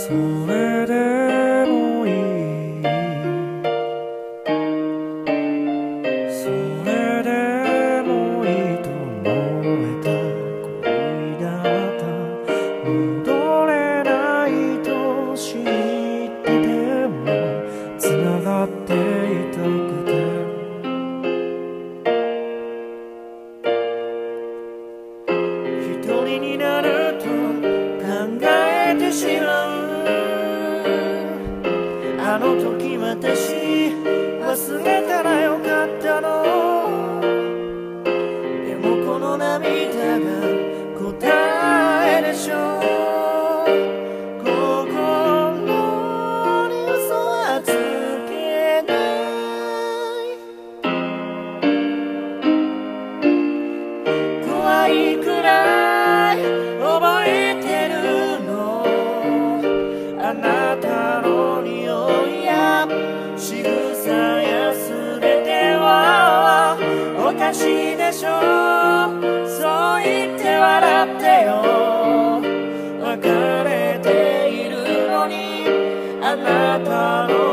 それでもいい、それでもいいと思えた恋だった。戻れないと知ってても繋がっていたくて、一人になると考えてしまう。あの時私忘れたらよかったの。でもこの涙が答えでしょう。心に嘘はつけない。怖いくらい覚えてるの、あなたの匂いや仕草やすべてはおかしいでしょう。そう言って笑ってよ。別れているのにあなたの